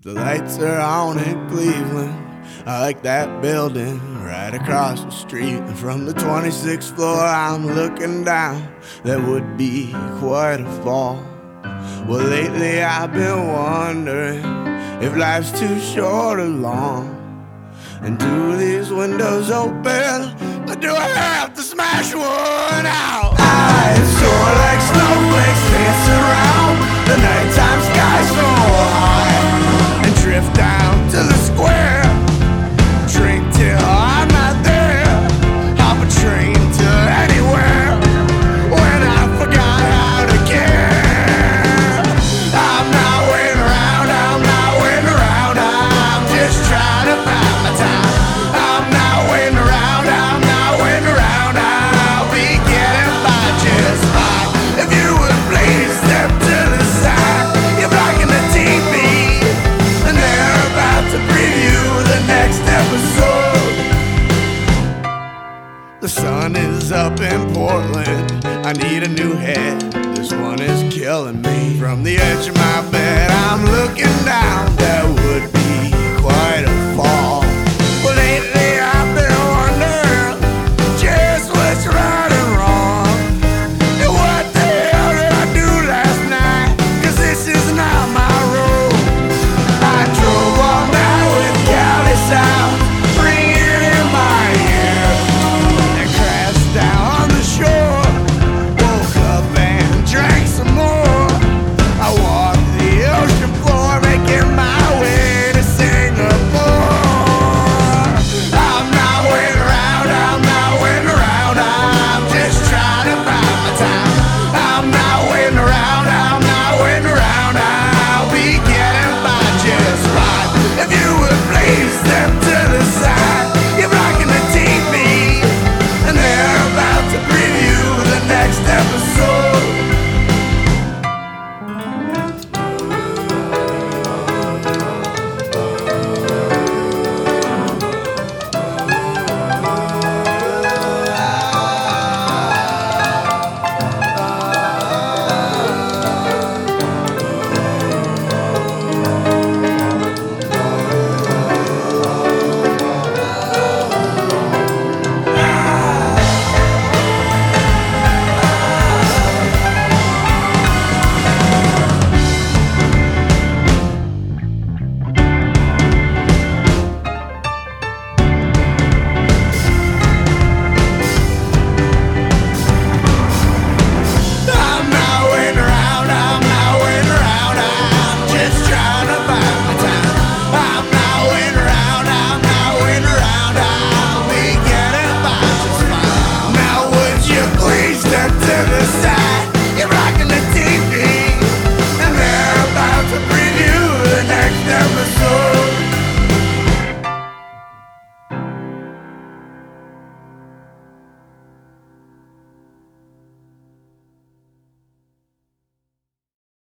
The lights are on in Cleveland. I like that building right across the street. And from the 26th floor I'm looking down. That would be quite a fall. Well, lately I've been wondering if life's too short or long. And do these windows open, or do I have to smash one out? I soar like snowflakes dance around the nighttime sky so high.